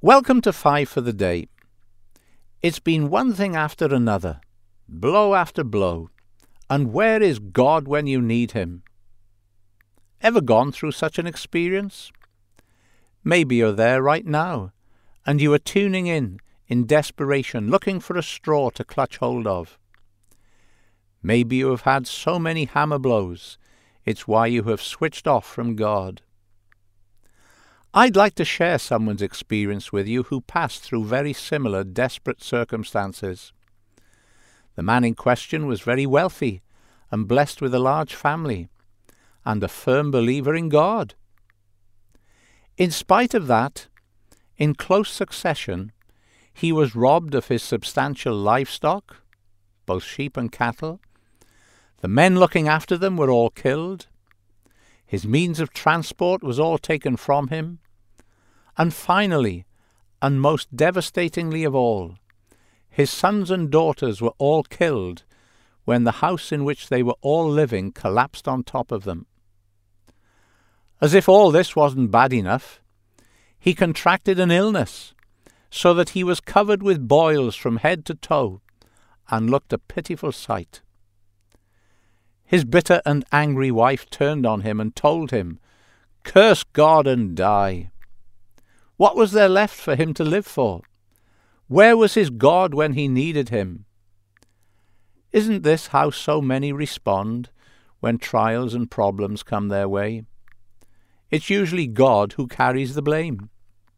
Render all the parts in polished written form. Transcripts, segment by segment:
Welcome to Five for the Day. It's been one thing after another, blow after blow, and where is God when you need Him? Ever gone through such an experience? Maybe you're there right now, and you are tuning in desperation, looking for a straw to clutch hold of. Maybe you have had so many hammer blows, it's why you have switched off from God. I'd like to share someone's experience with you who passed through very similar desperate circumstances. The man in question was very wealthy and blessed with a large family, and a firm believer in God. In spite of that, in close succession, he was robbed of his substantial livestock, both sheep and cattle. The men looking after them were all killed. His means of transport was all taken from him. And finally, and most devastatingly of all, his sons and daughters were all killed when the house in which they were all living collapsed on top of them. As if all this wasn't bad enough, he contracted an illness, so that he was covered with boils from head to toe, and looked a pitiful sight. His bitter and angry wife turned on him and told him, "Curse God and die." What was there left for him to live for? Where was his God when he needed him? Isn't this how so many respond when trials and problems come their way? It's usually God who carries the blame.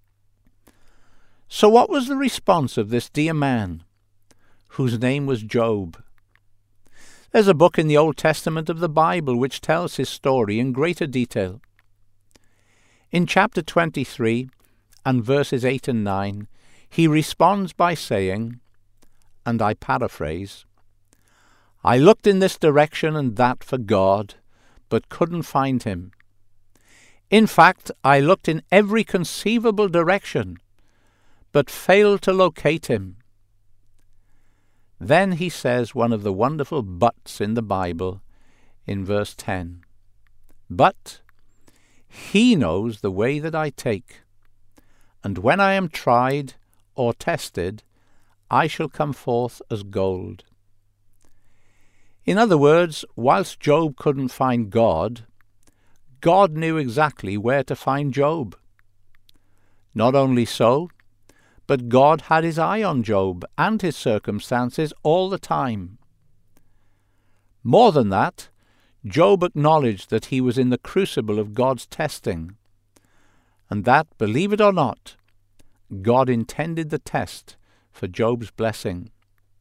So what was the response of this dear man, whose name was Job? There's a book in the Old Testament of the Bible which tells his story in greater detail. In chapter 23, and verses 8 and 9, he responds by saying, and I paraphrase, "I looked in this direction and that for God, but couldn't find Him. In fact, I looked in every conceivable direction, but failed to locate Him." Then he says one of the wonderful buts in the Bible in verse 10. "But He knows the way that I take, and when I am tried or tested, I shall come forth as gold." In other words, whilst Job couldn't find God, God knew exactly where to find Job. Not only so, but God had His eye on Job and his circumstances all the time. More than that, Job acknowledged that he was in the crucible of God's testing, and that, believe it or not, God intended the test for Job's blessing.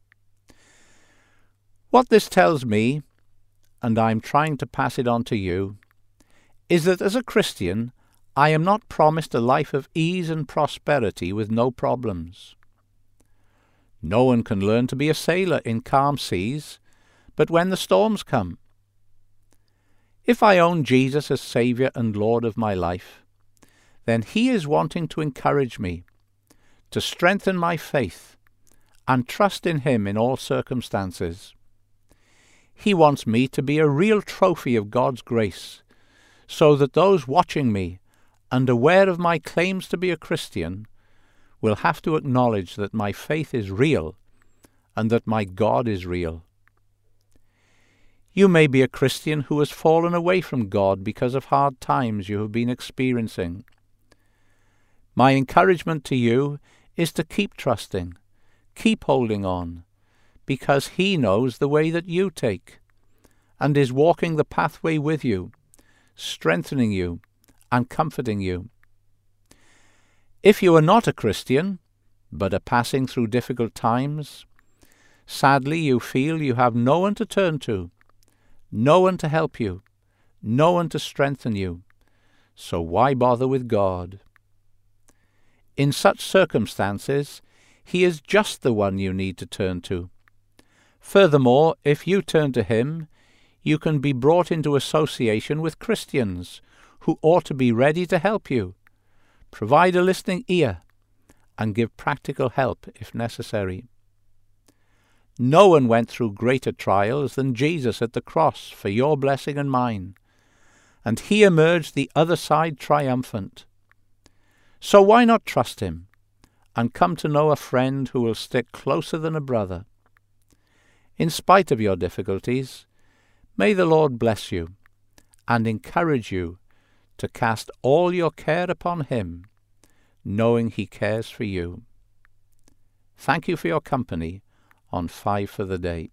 What this tells me, and I'm trying to pass it on to you, is that as a Christian, I am not promised a life of ease and prosperity with no problems. No one can learn to be a sailor in calm seas, but when the storms come. If I own Jesus as Saviour and Lord of my life, then He is wanting to encourage me, to strengthen my faith, and trust in Him in all circumstances. He wants me to be a real trophy of God's grace, so that those watching me and aware of my claims to be a Christian will have to acknowledge that my faith is real and that my God is real. You may be a Christian who has fallen away from God because of hard times you have been experiencing. My encouragement to you is to keep trusting, keep holding on, because He knows the way that you take, and is walking the pathway with you, strengthening you and comforting you. If you are not a Christian, but are passing through difficult times, sadly you feel you have no one to turn to, no one to help you, no one to strengthen you, so why bother with God? In such circumstances, He is just the one you need to turn to. Furthermore, if you turn to Him, you can be brought into association with Christians who ought to be ready to help you, provide a listening ear, and give practical help if necessary. No one went through greater trials than Jesus at the cross for your blessing and mine, and He emerged the other side triumphant. So why not trust Him and come to know a friend who will stick closer than a brother. In spite of your difficulties, may the Lord bless you and encourage you to cast all your care upon Him, knowing He cares for you. Thank you for your company on 5 for the Day.